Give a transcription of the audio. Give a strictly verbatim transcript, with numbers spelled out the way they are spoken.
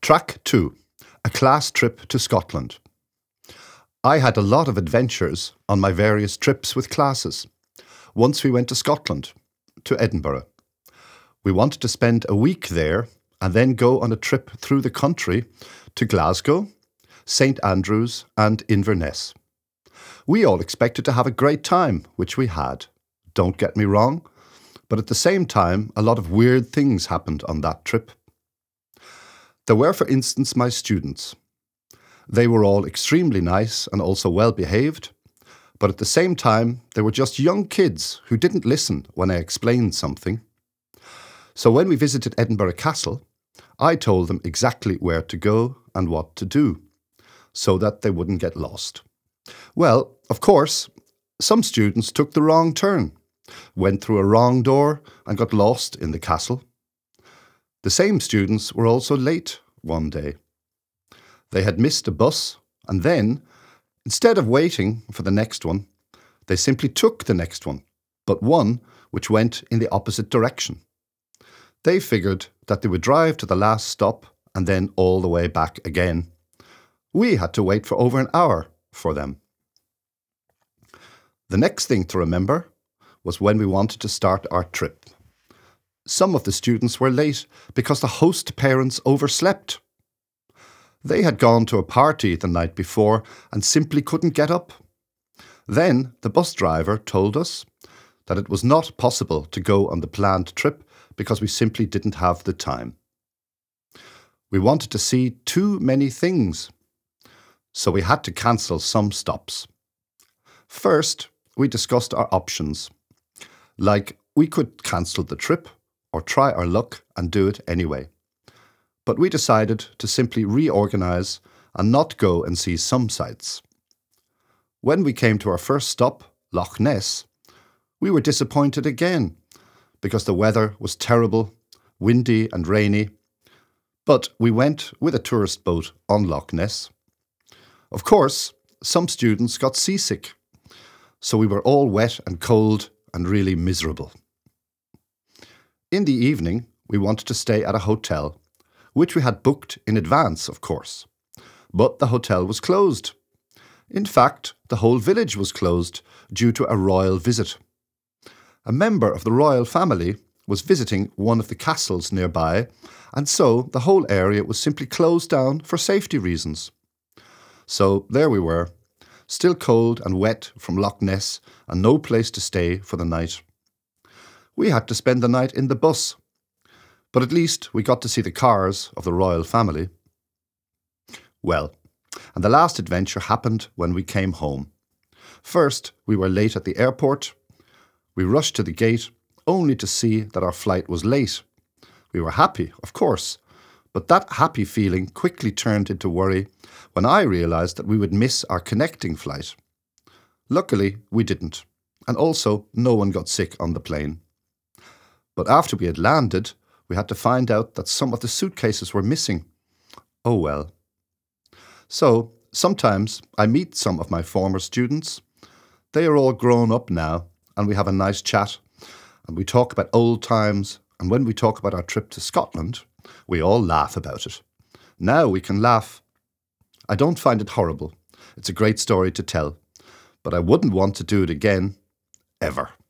Track two, a class trip to Scotland. I had a lot of adventures on my various trips with classes. Once we went to Scotland, to Edinburgh. We wanted to spend a week there and then go on a trip through the country to Glasgow, Saint Andrews and Inverness. We all expected to have a great time, which we had. Don't get me wrong, but at the same time, a lot of weird things happened on that trip. There were, for instance, my students. They were all extremely nice and also well behaved, but at the same time, they were just young kids who didn't listen when I explained something. So when we visited Edinburgh Castle, I told them exactly where to go and what to do, so that they wouldn't get lost. Well, of course, some students took the wrong turn, went through a wrong door and got lost in the castle. The same students were also late one day. They had missed a bus and then, instead of waiting for the next one, they simply took the next one, but one which went in the opposite direction. They figured that they would drive to the last stop and then all the way back again. We had to wait for over an hour for them. The next thing to remember was when we wanted to start our trip. Some of the students were late because the host parents overslept. They had gone to a party the night before and simply couldn't get up. Then the bus driver told us that it was not possible to go on the planned trip because we simply didn't have the time. We wanted to see too many things, so we had to cancel some stops. First, we discussed our options, like we could cancel the trip or try our luck and do it anyway. But we decided to simply reorganise and not go and see some sites. When we came to our first stop, Loch Ness, we were disappointed again because the weather was terrible, windy and rainy. But we went with a tourist boat on Loch Ness. Of course, some students got seasick, so we were all wet and cold and really miserable. In the evening, we wanted to stay at a hotel, which we had booked in advance, of course. But the hotel was closed. In fact, the whole village was closed due to a royal visit. A member of the royal family was visiting one of the castles nearby, and so the whole area was simply closed down for safety reasons. So there we were, still cold and wet from Loch Ness and no place to stay for the night. We had to spend the night in the bus, but at least we got to see the cars of the royal family. Well, and the last adventure happened when we came home. First, we were late at the airport. We rushed to the gate, only to see that our flight was late. We were happy, of course, but that happy feeling quickly turned into worry when I realised that we would miss our connecting flight. Luckily, we didn't, and also no one got sick on the plane. But after we had landed, we had to find out that some of the suitcases were missing. Oh well. So, sometimes I meet some of my former students. They are all grown up now, and we have a nice chat, and we talk about old times, and when we talk about our trip to Scotland, we all laugh about it. Now we can laugh. I don't find it horrible. It's a great story to tell, but I wouldn't want to do it again, ever.